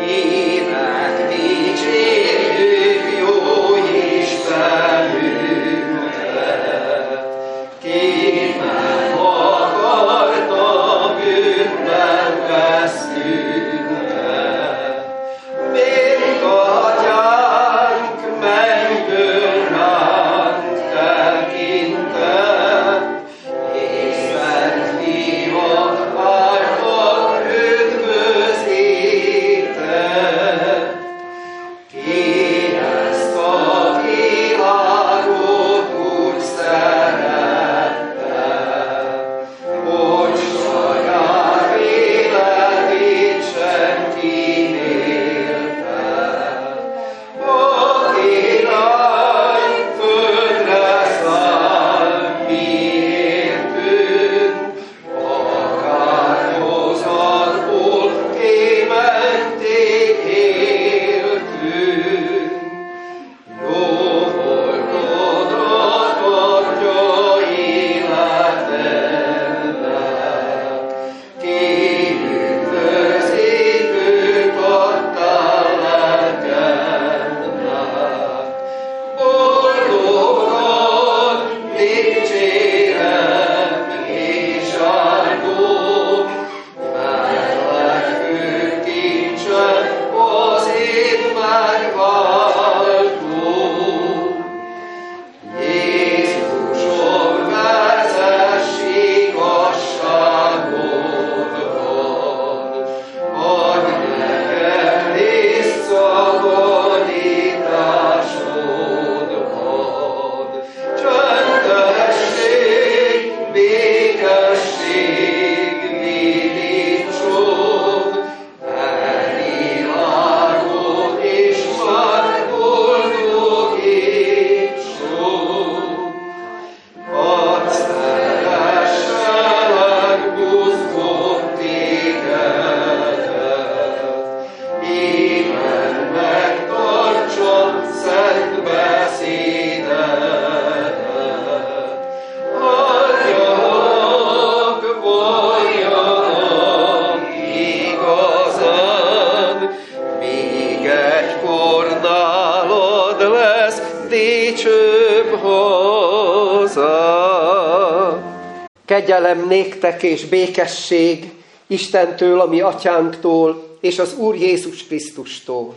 Kegyelem néktek és békesség Istentől, a mi atyánktól, és az Úr Jézus Krisztustól,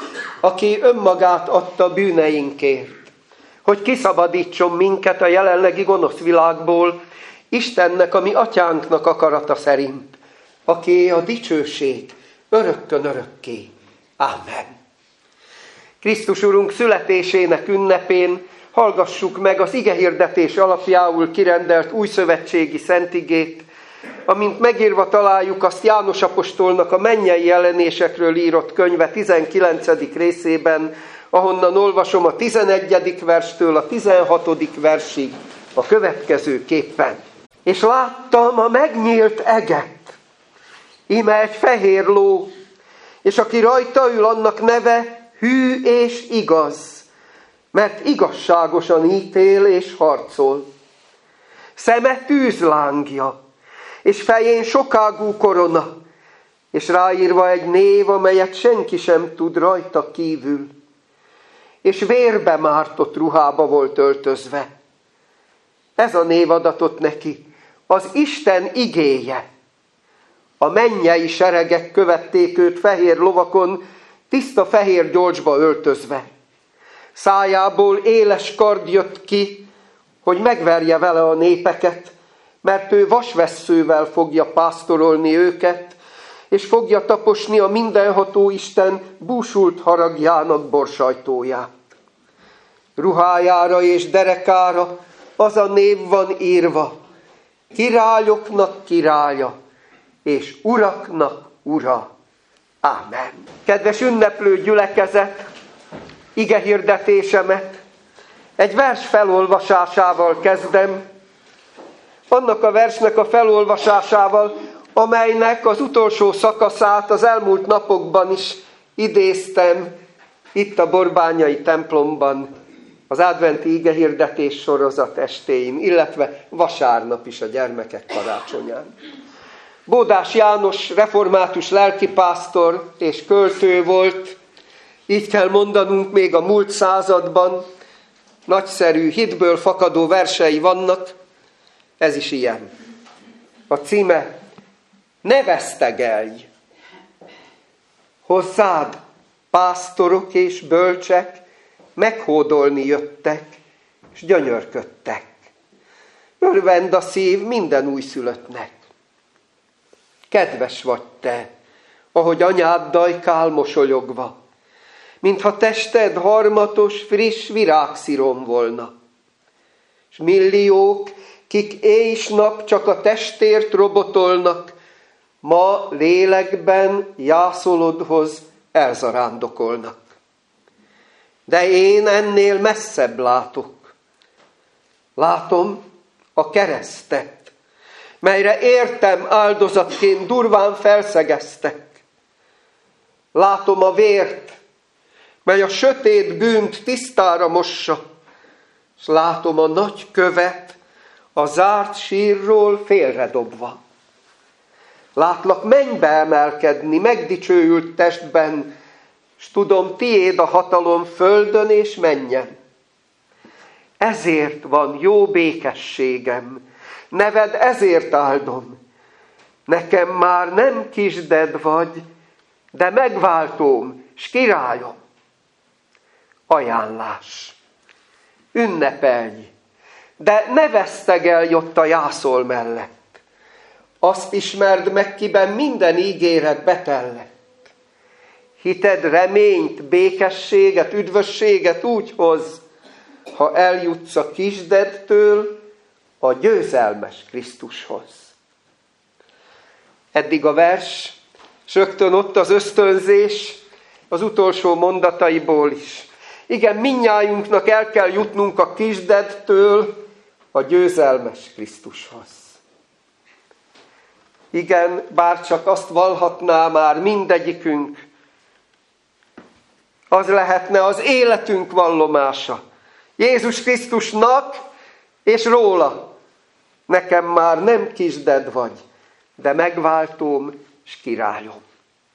aki önmagát adta bűneinkért, hogy kiszabadítson minket a jelenlegi gonosz világból, Istennek, a mi atyánknak akarata szerint, aki a dicsőség örökkön örökké. Ámen. Krisztus Urunk születésének ünnepén hallgassuk meg az igehirdetés alapjául kirendelt újszövetségi szentigét, amint megírva találjuk azt János apostolnak a mennyei jelenésekről írott könyve 19. részében, ahonnan olvasom a 11. verstől a 16. versig a következőképpen. És láttam a megnyílt eget, íme egy fehér ló, és aki rajta ül, annak neve Hű és Igaz, mert igazságosan ítél és harcol. Szeme tűzlángja, és fején sokágú korona, és ráírva egy név, amelyet senki sem tud rajta kívül. És vérbe mártott ruhába volt öltözve. Ez a név adatott neki, az Isten igéje. A mennyei seregek követték őt fehér lovakon, tiszta fehér gyolcsba öltözve. Szájából éles kard jött ki, hogy megverje vele a népeket, mert ő vasvesszővel fogja pásztorolni őket, és fogja taposni a mindenható Isten búsult haragjának borsajtóját. Ruhájára és derekára az a név van írva: királyoknak királya, és uraknak ura. Ámen. Kedves ünneplő gyülekezet, igehirdetésemet egy vers felolvasásával kezdem, annak a versnek a felolvasásával, amelynek az utolsó szakaszát az elmúlt napokban is idéztem itt a borbányai templomban, az adventi igehirdetés sorozat estéin, illetve vasárnap is a gyermekek karácsonyán. Bódás János református lelkipásztor és költő volt, így kell mondanunk, még a múlt században nagyszerű, hitből fakadó versei vannak, ez is ilyen. A címe: Ne vesztegelj! Hozzád pásztorok és bölcsek meghódolni jöttek, és gyönyörködtek. Örvend a szív minden újszülöttnek. Kedves vagy te, ahogy anyád dajkál mosolyogva, mintha tested harmatos, friss virágszírom volna. És milliók, kik éj s nap csak a testért robotolnak, ma lélekben jászolodhoz elzarándokolnak. De én ennél messzebb látok. Látom a keresztet, melyre értem áldozatként durván felszegeztek. Látom a vért, mely a sötét bűnt tisztára mossa, és látom a nagy követ a zárt sírról félredobva. Látlak mennybe emelkedni, megdicsőült testben, s tudom, tiéd a hatalom földön és mennyen. Ezért van jó békességem, neved ezért áldom. Nekem már nem kisded vagy, de megváltóm, s királyom. Ajánlás. Ünnepelj, de ne vesztegelj ott a jászol mellett. Azt ismerd meg, kiben minden ígéret betellett. Hited reményt, békességet, üdvösséget úgy hoz, ha eljutsz a kisdedtől a győzelmes Krisztushoz. Eddig a vers, s rögtön ott az ösztönzés az utolsó mondataiból is. Igen, mindnyájunknak el kell jutnunk a kisdedtől a győzelmes Krisztushoz. Igen, bárcsak azt vallhatná már mindegyikünk, az lehetne az életünk vallomása. Jézus Krisztusnak és róla. Nekem már nem kisded vagy, de megváltóm és királyom.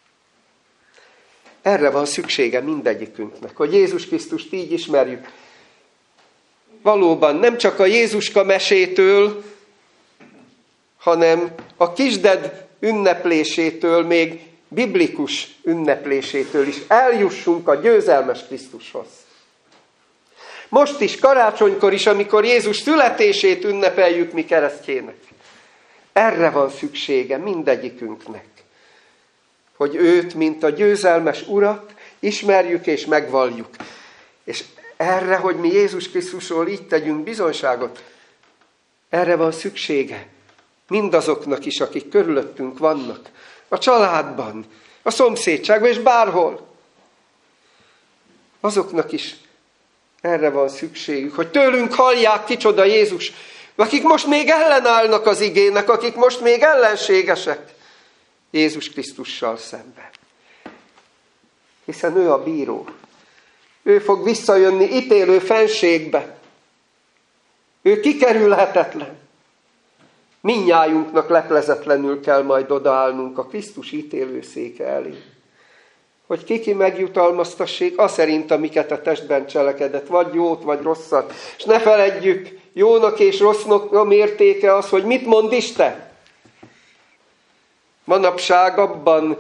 Erre van szüksége mindegyikünknek, hogy Jézus Krisztust így ismerjük. Valóban nem csak a Jézuska mesétől, hanem a kisded ünneplésétől, még biblikus ünneplésétől is eljussunk a győzelmes Krisztushoz. Most is, karácsonykor is, amikor Jézus születését ünnepeljük mi keresztjének. Erre van szüksége mindegyikünknek, hogy őt, mint a győzelmes Urat ismerjük és megvalljuk. És erre, hogy mi Jézus Krisztusról így tegyünk bizonyságot, erre van szüksége mindazoknak is, akik körülöttünk vannak, a családban, a szomszédságban és bárhol. Azoknak is erre van szükségük, hogy tőlünk hallják, kicsoda Jézus, akik most még ellenállnak az igének, akik most még ellenségesek Jézus Krisztussal szemben. Hiszen ő a bíró. Ő fog visszajönni ítélő fenségbe. Ő kikerülhetetlen. Mindnyájunknak leplezetlenül kell majd odaállnunk a Krisztus ítélőszéke elé. Hogy ki megjutalmaztassék, aszerint, amiket a testben cselekedett, vagy jót, vagy rosszat. És ne feledjük, jónak és rossznak a mértéke az, hogy mit mond Isten. Manapság abban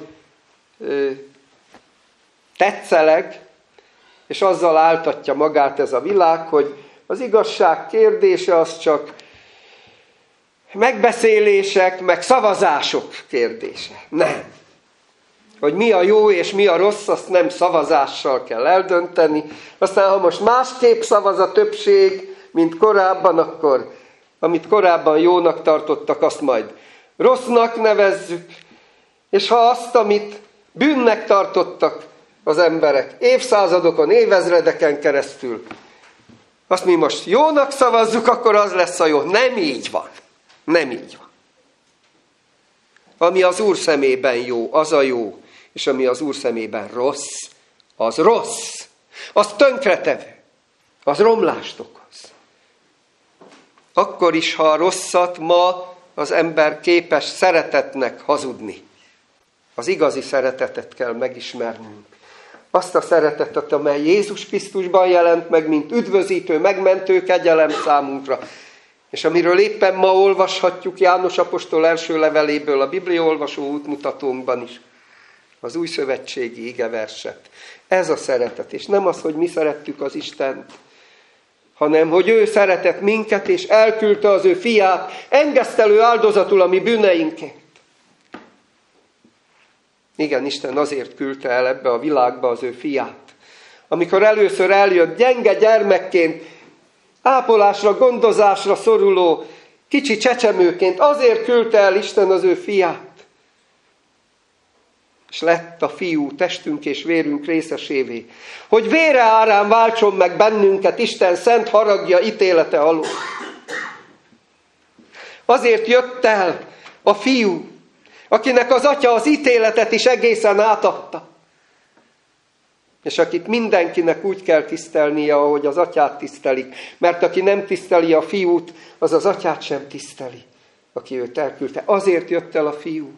tetszeleg, és azzal áltatja magát ez a világ, hogy az igazság kérdése az csak megbeszélések, meg szavazások kérdése. Nem. Hogy mi a jó és mi a rossz, azt nem szavazással kell eldönteni. Aztán, ha most másképp szavaz a többség, mint korábban, akkor amit korábban jónak tartottak, azt majd rossznak nevezzük. És ha azt, amit bűnnek tartottak az emberek évszázadokon, évezredeken keresztül, azt mi most jónak szavazzuk, akkor az lesz a jó. Nem így van. Nem így van. Ami az Úr szemében jó, az a jó. És ami az Úr szemében rossz, az rossz. Az tönkretevő. Az romlást okoz. Akkor is, ha a rosszat ma az ember képes szeretetnek hazudni. Az igazi szeretetet kell megismernünk. Azt a szeretetet, amely Jézus Krisztusban jelent meg, mint üdvözítő, megmentő kegyelem számunkra. És amiről éppen ma olvashatjuk János apostol első leveléből, a bibliaolvasó útmutatónkban is, az új szövetségi igeverset. Ez a szeretet, és nem az, hogy mi szerettük az Istent, hanem hogy ő szeretett minket, és elküldte az ő fiát, engesztelő áldozatul a mi bűneinkért. Igen, Isten azért küldte el ebbe a világba az ő fiát. Amikor először eljött gyenge gyermekként, ápolásra, gondozásra szoruló, kicsi csecsemőként, azért küldte el Isten az ő fiát. És lett a fiú testünk és vérünk részesévé, hogy vére árán váltson meg bennünket Isten szent haragja ítélete alól. Azért jött el a fiú, akinek az atya az ítéletet is egészen átadta. És akit mindenkinek úgy kell tisztelnie, ahogy az atyát tisztelik. Mert aki nem tiszteli a fiút, az az atyát sem tiszteli, aki őt elküldte. Azért jött el a fiú,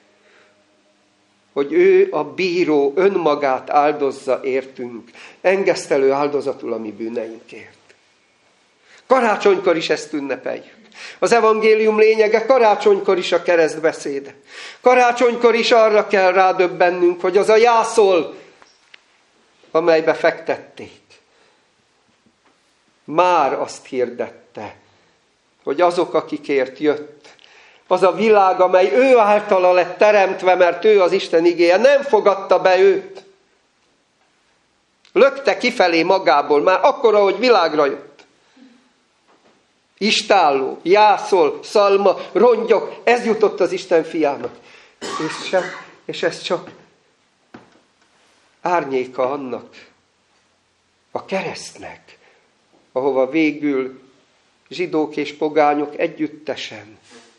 hogy ő a bíró önmagát áldozza értünk, engesztelő áldozatul a mi bűneinkért. Karácsonykor is ezt ünnepeljük. Az evangélium lényege karácsonykor is a keresztbeszéde. Karácsonykor is arra kell rádöbbennünk, hogy az a jászol, amelybe fektették, már azt hirdette, hogy azok, akikért jött, az a világ, amely ő általa lett teremtve, mert ő az Isten igéje, nem fogadta be őt. Lökte kifelé magából, már akkor, ahogy világra jött. Istálló, jászol, szalma, rongyok, ez jutott az Isten fiának. És ez csak árnyéka annak, a keresztnek, ahova végül zsidók és pogányok együttesen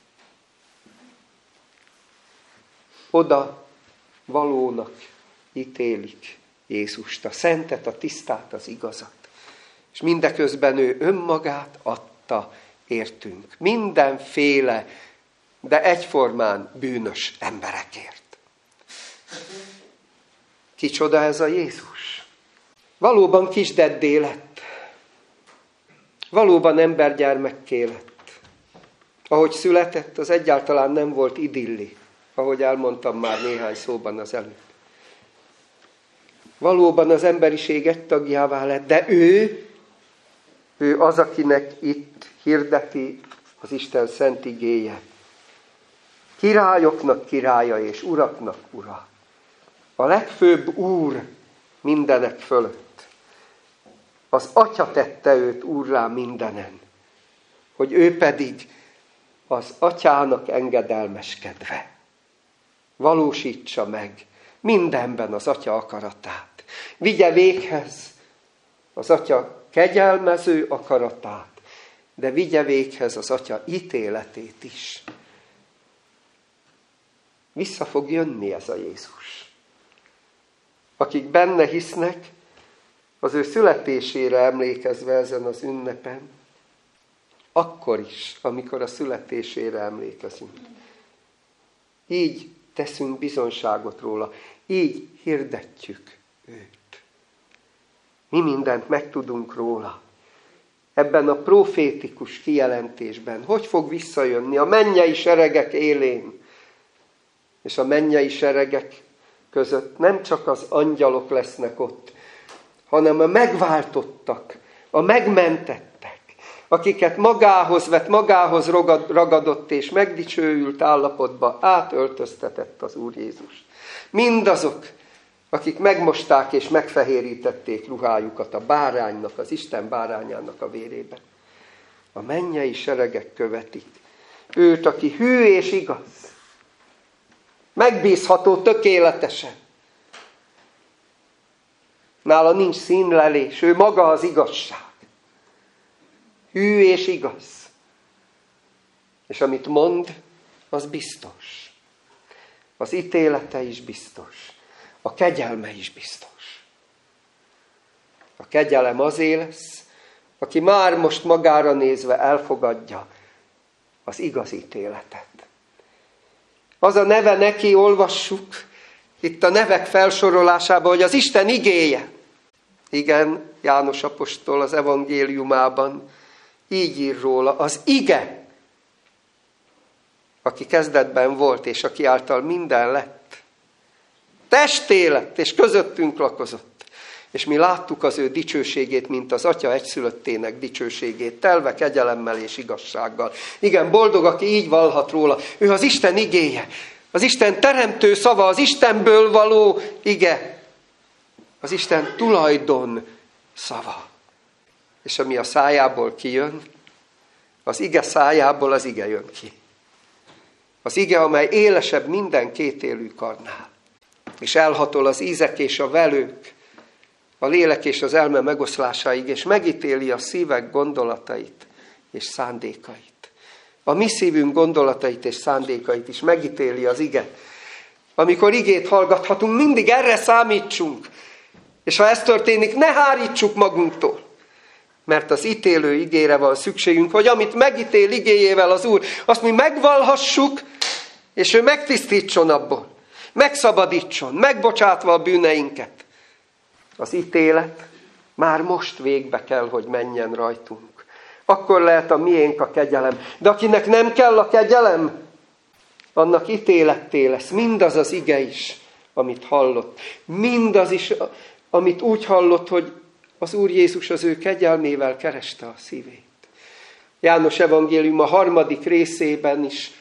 oda valónak ítélik Jézust, a szentet, a tisztát, az igazat. És mindeközben ő önmagát adta értünk. Mindenféle, de egyformán bűnös emberekért. Kicsoda ez a Jézus? Valóban kisdeddé lett. Valóban embergyermekké lett. Ahogy született, az egyáltalán nem volt idilli, ahogy elmondtam már néhány szóban az előbb. Valóban az emberiség egy tagjává lett, de ő az, akinek itt hirdeti az Isten szent igéje. Királyoknak királya és uraknak ura. A legfőbb úr mindenek fölött. Az atya tette őt úrrá mindenen, hogy ő pedig az atyának engedelmeskedve valósítsa meg mindenben az atya akaratát. Vigye véghez az atya kegyelmező akaratát, de vigye véghez az atya ítéletét is. Vissza fog jönni ez a Jézus. Akik benne hisznek, az ő születésére emlékezve ezen az ünnepen, akkor is, amikor a születésére emlékezünk. Így teszünk bizonságot róla, így hirdetjük őt. Mi mindent megtudunk róla. Ebben a profétikus kijelentésben, hogy fog visszajönni a mennyei seregek élén. És a mennyei seregek között nem csak az angyalok lesznek ott, hanem a megváltottak, a megmentettek, akiket magához vett, magához ragadott és megdicsőült állapotba átöltöztetett az Úr Jézus. Mindazok, akik megmosták és megfehérítették ruhájukat a báránynak, az Isten bárányának a vérében. A mennyei seregek követik őt, aki hű és igaz, megbízható tökéletesen. Nála nincs színlelés, ő maga az igazság. Hű és igaz. És amit mond, az biztos. Az ítélete is biztos. A kegyelme is biztos. A kegyelem azé lesz, aki már most magára nézve elfogadja az igaz ítéletet. Az a neve neki, olvassuk itt a nevek felsorolásában, hogy az Isten igéje. Igen, János apostol az evangéliumában így ír róla, az ige, aki kezdetben volt, és aki által minden lett. Testé lett, és közöttünk lakozott. És mi láttuk az ő dicsőségét, mint az Atya egyszülöttének dicsőségét, telve kegyelemmel és igazsággal. Igen, boldog, aki így vallhat róla. Ő az Isten igéje, az Isten teremtő szava, az Istenből való ige, az Isten tulajdon szava. És ami a szájából kijön, az ige szájából az ige jön ki. Az ige, amely élesebb minden kétélű karnál. És elhatol az ízek és a velők, a lélek és az elme megoszlásáig, és megítéli a szívek gondolatait és szándékait. A mi szívünk gondolatait és szándékait is megítéli az ige. Amikor igét hallgathatunk, mindig erre számítsunk. És ha ez történik, ne hárítsuk magunktól. Mert az ítélő igére van szükségünk, hogy amit megítél igéjével az Úr, azt mi megvallhassuk, és ő megtisztítson abból. Megszabadítson, megbocsátva a bűneinket. Az ítélet már most végbe kell, hogy menjen rajtunk. Akkor lehet a miénk a kegyelem. De akinek nem kell a kegyelem, annak ítéletté lesz. Mindaz az ige is, amit hallott. Mindaz is, amit úgy hallott, hogy az Úr Jézus az ő kegyelmével kereste a szívét. János evangélium a 3. részében is,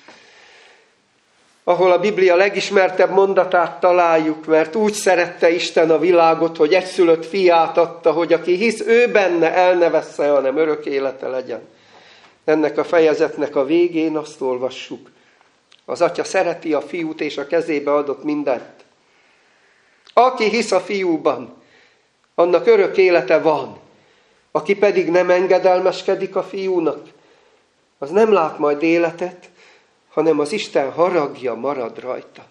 ahol a Biblia legismertebb mondatát találjuk, mert úgy szerette Isten a világot, hogy egyszülött fiát adta, hogy aki hisz ő benne, el ne vessze, hanem örök élete legyen. Ennek a fejezetnek a végén azt olvassuk. Az Atya szereti a fiút, és a kezébe adott mindent. Aki hisz a fiúban, annak örök élete van. Aki pedig nem engedelmeskedik a fiúnak, az nem lát majd életet, hanem az Isten haragja marad rajta.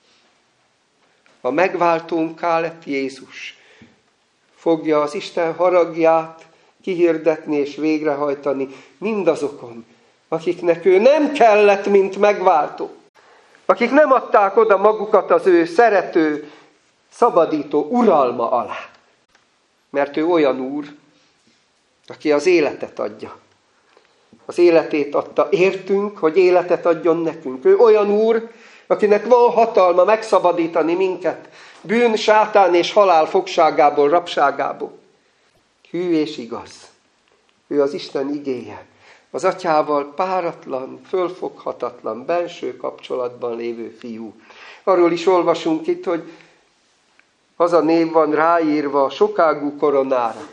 A megváltónká lett Jézus. Fogja az Isten haragját kihirdetni és végrehajtani mindazokon, akiknek ő nem kellett, mint megváltó. Akik nem adták oda magukat az ő szerető, szabadító uralma alá. Mert ő olyan Úr, aki az életet adja. Az életét adta értünk, hogy életet adjon nekünk. Ő olyan Úr, akinek van hatalma megszabadítani minket bűn, sátán és halál fogságából, rabságából. Hű és igaz. Ő az Isten igéje. Az Atyával páratlan, fölfoghatatlan, belső kapcsolatban lévő fiú. Arról is olvasunk itt, hogy az a név van ráírva a sokágú koronára,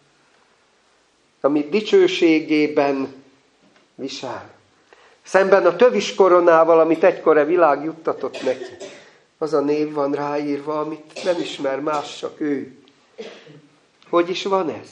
amit dicsőségében visel. Szemben a tövis koronával, amit egykor a világ juttatott neki. Az a név van ráírva, amit nem ismer más, csak ő. Hogy is van ez?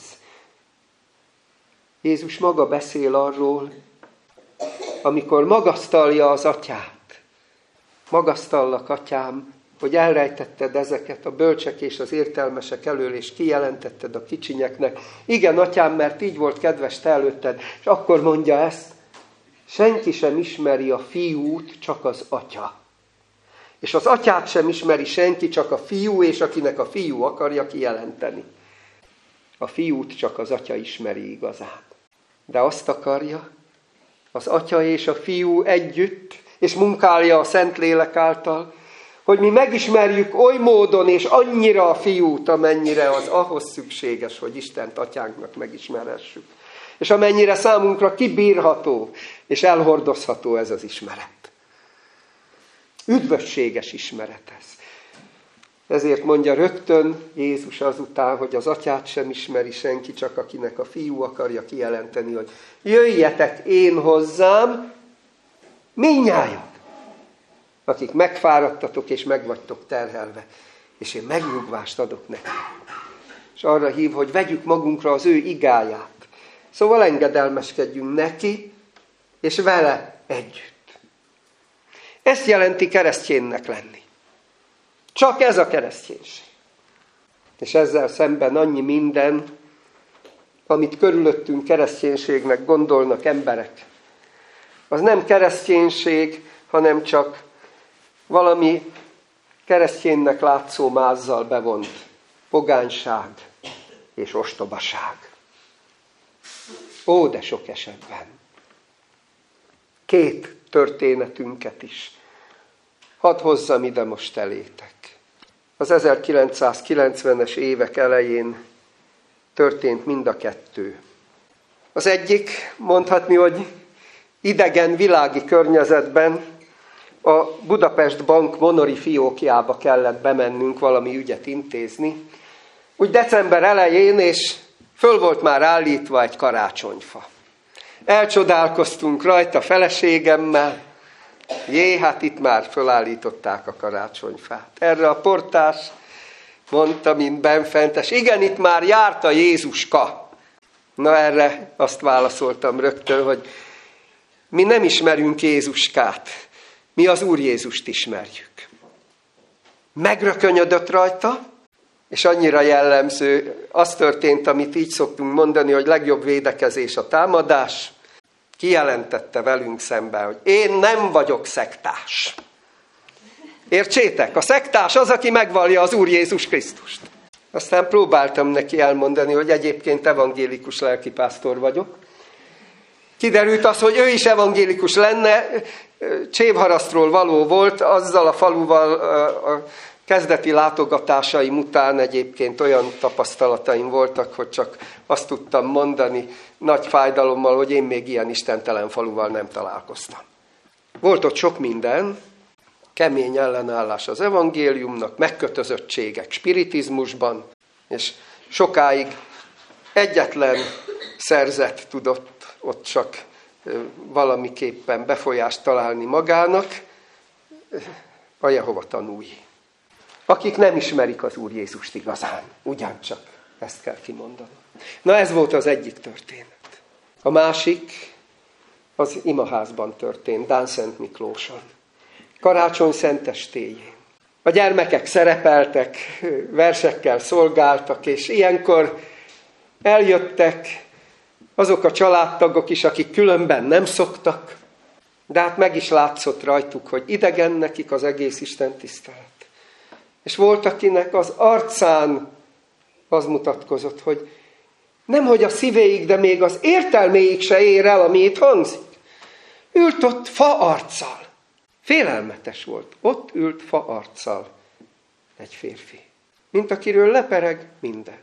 Jézus maga beszél arról, amikor magasztalja az Atyát. Magasztallak, Atyám, hogy elrejtetted ezeket a bölcsek és az értelmesek elől, és kijelentetted a kicsinyeknek. Igen, Atyám, mert így volt kedves te előtted. És akkor mondja ezt, senki sem ismeri a fiút, csak az Atya. És az Atyát sem ismeri senki, csak a fiú, és akinek a fiú akarja kijelenteni. A fiút csak az Atya ismeri igazán. De azt akarja, az Atya és a fiú együtt, és munkálja a Szentlélek által, hogy mi megismerjük oly módon és annyira a fiút, amennyire az ahhoz szükséges, hogy Istent Atyánknak megismerhessük. És amennyire számunkra kibírható és elhordozható ez az ismeret. Üdvösséges ismeret ez. Ezért mondja rögtön Jézus azután, hogy az Atyát sem ismeri senki, csak akinek a fiú akarja kijelenteni, hogy jöjjetek én hozzám, mindnyájan, akik megfáradtatok és megvagytok terhelve, és én megnyugvást adok nektek. És arra hív, hogy vegyük magunkra az ő igáját. Szóval engedelmeskedjünk neki, és vele együtt. Ezt jelenti kereszténynek lenni. Csak ez a kereszténység. És ezzel szemben annyi minden, amit körülöttünk kereszténységnek gondolnak emberek, az nem kereszténység, hanem csak valami kereszténynek látszó mázzal bevont pogányság és ostobaság. Ó, de sok esetben. 2 történetünket is hadd hozzam ide most elétek. Az 1990-es évek elején történt mind a 2. Az egyik, mondhatni, hogy idegen világi környezetben a Budapest Bank Monori fiókjába kellett bemennünk valami ügyet intézni. Úgy december elején, és föl volt már állítva egy karácsonyfa. Elcsodálkoztunk rajta feleségemmel. Hát itt már fölállították a karácsonyfát. Erre a portás mondta, mint benfentes, igen, itt már járt a Jézuska. Na erre azt válaszoltam rögtön, hogy mi nem ismerünk Jézuskát, mi az Úr Jézust ismerjük. Megrökönyödött rajta, és annyira jellemző, az történt, amit így szoktunk mondani, hogy legjobb védekezés a támadás. Kijelentette velünk szemben, hogy én nem vagyok szektás. Értsétek? A szektás az, aki megvallja az Úr Jézus Krisztust. Aztán próbáltam neki elmondani, hogy egyébként evangélikus lelkipásztor vagyok. Kiderült az, hogy ő is evangélikus lenne, Csévharasztról való volt, azzal a faluval a kezdeti látogatásaim után egyébként olyan tapasztalataim voltak, hogy csak azt tudtam mondani nagy fájdalommal, hogy én még ilyen istentelen faluval nem találkoztam. Volt ott sok minden, kemény ellenállás az evangéliumnak, megkötözöttségek spiritizmusban, és sokáig egyetlen szerzet tudott ott csak valamiképpen befolyást találni magának, a Jehova tanúi. Akik nem ismerik az Úr Jézust igazán, ugyancsak ezt kell kimondani. Na ez volt az egyik történet. A másik az imaházban történt, Dánszent Miklóson. Karácsony szentestéjén. A gyermekek szerepeltek, versekkel szolgáltak, és ilyenkor eljöttek azok a családtagok is, akik különben nem szoktak, de hát meg is látszott rajtuk, hogy idegen nekik az egész Isten tisztelet. És volt, akinek az arcán az mutatkozott, hogy nemhogy a szívéig, de még az értelméig se ér el, ami itt hangzik. Ült ott fa arccal. Félelmetes volt. Ott ült fa arccal egy férfi. Mint akiről lepereg minden.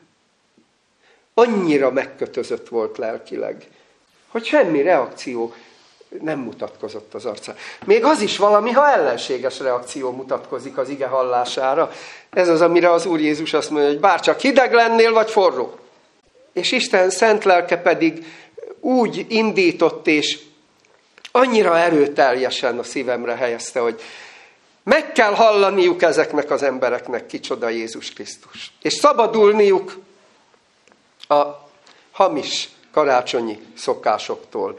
Annyira megkötözött volt lelkileg, hogy semmi reakció nem mutatkozott az arcán. Még az is valami, ha ellenséges reakció mutatkozik az ige hallására. Ez az, amire az Úr Jézus azt mondja, hogy bárcsak hideg lennél, vagy forró. És Isten szent lelke pedig úgy indított, és annyira erőteljesen a szívemre helyezte, hogy meg kell hallaniuk ezeknek az embereknek, kicsoda Jézus Krisztus. És szabadulniuk a hamis karácsonyi szokásoktól,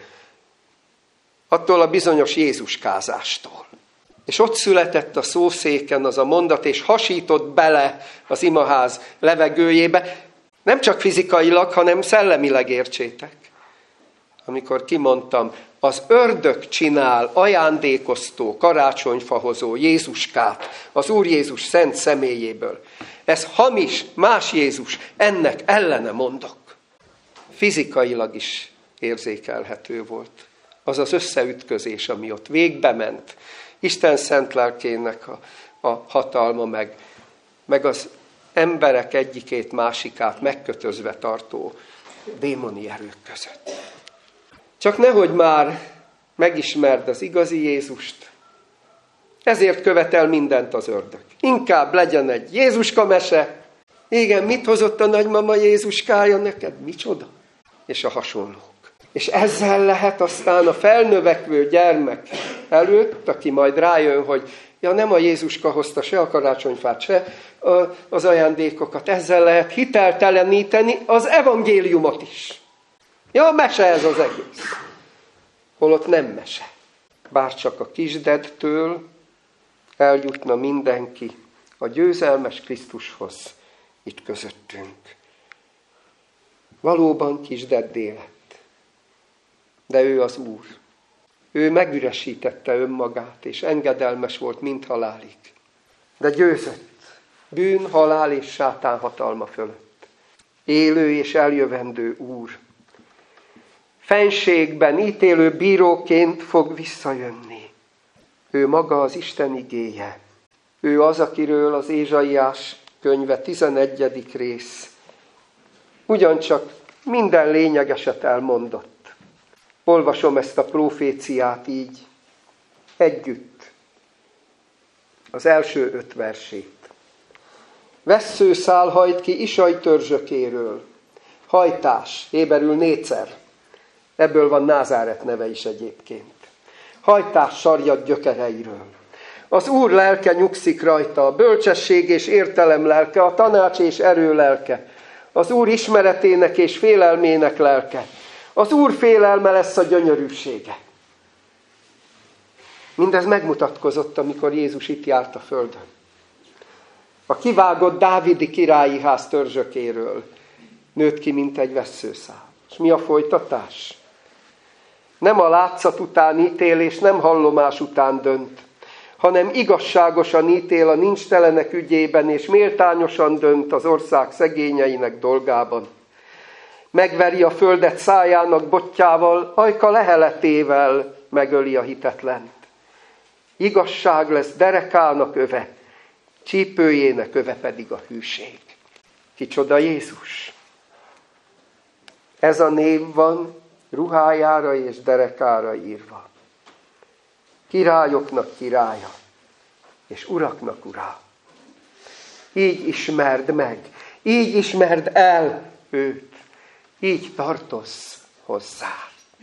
attól a bizonyos Jézuskázástól. És ott született a szószéken az a mondat, és hasított bele az imaház levegőjébe, nem csak fizikailag, hanem szellemileg, értsétek. Amikor kimondtam, az ördög csinál ajándékoztó, karácsonyfahozó Jézuskát az Úr Jézus szent személyéből. Ez hamis, más Jézus, ennek ellene mondok. Fizikailag is érzékelhető volt. Az az összeütközés, ami ott végbe ment. Isten szent lelkének a hatalma, meg az emberek egyikét, másikát megkötözve tartó démoni erők között. Csak nehogy már megismerd az igazi Jézust, ezért követel mindent az ördög. Inkább legyen egy Jézuska mese, igen, mit hozott a nagymama Jézuskája neked? Micsoda? És a hasonlók. És ezzel lehet aztán a felnövekvő gyermek előtt, aki majd rájön, hogy ja, nem a Jézuska hozta se a karácsonyfát, se az ajándékokat, ezzel lehet hitelteleníteni az evangéliumot is. Ja, mese ez az egész. Holott nem mese. Bárcsak a kisdedtől eljutna mindenki a győzelmes Krisztushoz itt közöttünk. Valóban kisdeddé lett. De ő az Úr. Ő megüresítette önmagát, és engedelmes volt mindhalálig. De győzött bűn, halál és sátán hatalma fölött. Élő és eljövendő Úr. Fenségben ítélő bíróként fog visszajönni. Ő maga az Isten igéje. Ő az, akiről az Ézsaiás könyve 11. rész ugyancsak minden lényegeset elmondott. Olvasom ezt a proféciát így együtt. Az első 5 versét. Vesszőszál hajt ki Isai törzsökéről. Hajtás, héberül nétszer. Ebből van Názáret neve is egyébként. Hajtás sarjad gyökereiről. Az Úr lelke nyugszik rajta, a bölcsesség és értelem lelke, a tanács és erő lelke, az Úr ismeretének és félelmének lelke. Az Úr félelme lesz a gyönyörűsége. Mindez megmutatkozott, amikor Jézus itt járt a földön. A kivágott dávidi királyi ház törzsökéről nőtt ki, mint egy vesszőszál. És mi a folytatás? Nem a látszat után ítél, és nem hallomás után dönt, hanem igazságosan ítél a nincstelenek ügyében, és méltányosan dönt az ország szegényeinek dolgában. Megveri a földet szájának bottyával, ajka leheletével megöli a hitetlent. Igazság lesz derekának öve, csípőjének öve pedig a hűség. Kicsoda Jézus? Ez a név van ruhájára és derekára írva. Királyoknak királya, és uraknak urá. Így ismerd meg, így ismerd el őt, így tartozz hozzá.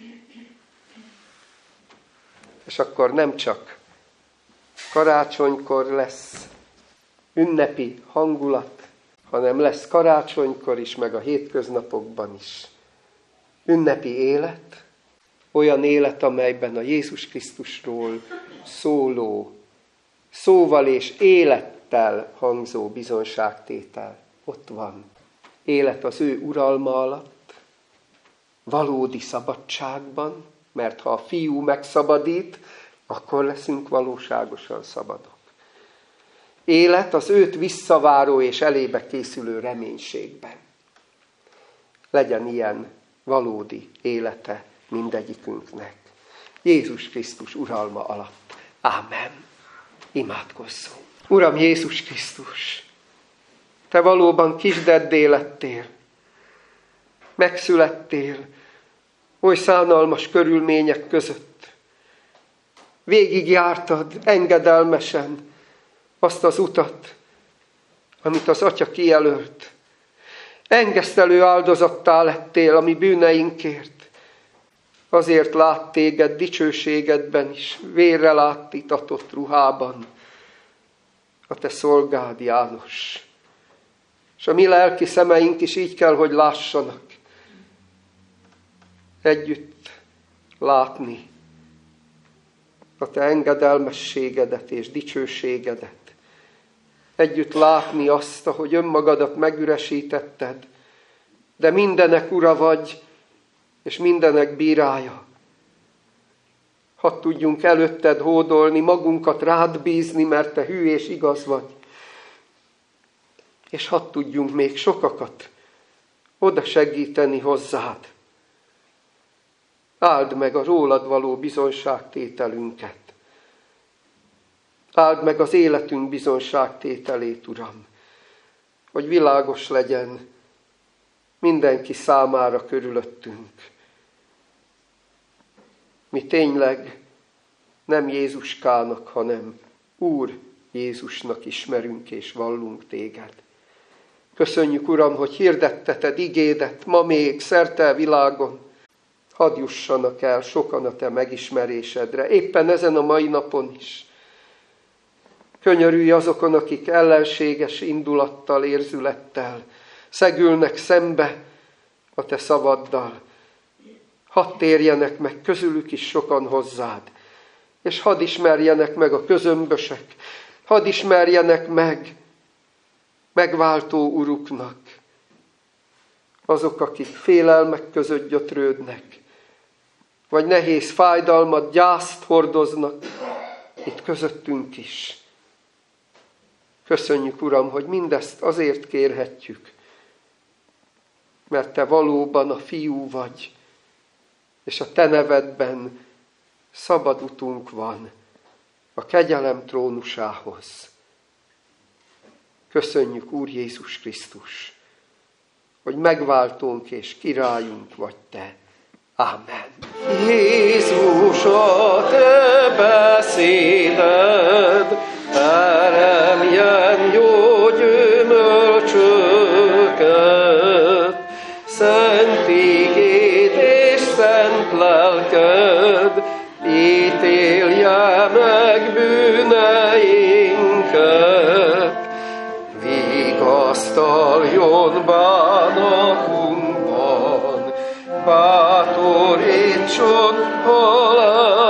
És akkor nem csak karácsonykor lesz ünnepi hangulat, hanem lesz karácsonykor is, meg a hétköznapokban is ünnepi élet, olyan élet, amelyben a Jézus Krisztusról szóló, szóval és élettel hangzó bizonságtétel ott van. Élet az ő uralma alatt, valódi szabadságban, mert ha a Fiú megszabadít, akkor leszünk valóságosan szabadok. Élet az őt visszaváró és elébe készülő reménységben. Legyen ilyen valódi élete mindegyikünknek. Jézus Krisztus uralma alatt. Ámen. Imádkozzunk. Uram Jézus Krisztus, Te valóban kisdeddé lettél, megszülettél oly szánalmas körülmények között. Végigjártad engedelmesen azt az utat, amit az Atya kijelölt. Engesztelő áldozattá lettél a mi bűneinkért. Azért lát téged dicsőségedben is, vérrel átitatott ruhában a te szolgád János. És a mi lelki szemeink is így kell, hogy lássanak. Együtt látni a te engedelmességedet és dicsőségedet. Együtt látni azt, ahogy önmagadat megüresítetted, de mindenek ura vagy, és mindenek bírája. Hadd tudjunk előtted hódolni, magunkat rád bízni, mert te hű és igaz vagy. És hadd tudjunk még sokakat oda segíteni hozzád. Áld meg a rólad való bizonságtételünket. Áld meg az életünk bizonságtételét, Uram, hogy világos legyen mindenki számára körülöttünk. Mi tényleg nem Jézuskának, hanem Úr Jézusnak ismerünk és vallunk téged. Köszönjük, Uram, hogy hirdetteted igédet ma még szerte a világon. Hadd jussanak el sokan a te megismerésedre, éppen ezen a mai napon is. Könyörülj azokon, akik ellenséges indulattal, érzülettel szegülnek szembe a te szavaddal. Hadd térjenek meg közülük is sokan hozzád, és hadd ismerjenek meg a közömbösek, hadd ismerjenek meg megváltó uruknak, azok, akik félelmek között gyötrődnek, vagy nehéz fájdalmat, gyászt hordoznak itt közöttünk is. Köszönjük, Uram, hogy mindezt azért kérhetjük, mert Te valóban a Fiú vagy, és a Te nevedben szabad utunk van a kegyelem trónusához. Köszönjük, Úr Jézus Krisztus, hogy megváltónk és királyunk vagy Te. Amen. Jézus, a Te beszéded teremjen jó gyümölcsöket, szent igéd és szent lelked ítélje meg bűneinket, vigasztaljon bánatunkban, bátorítson halál.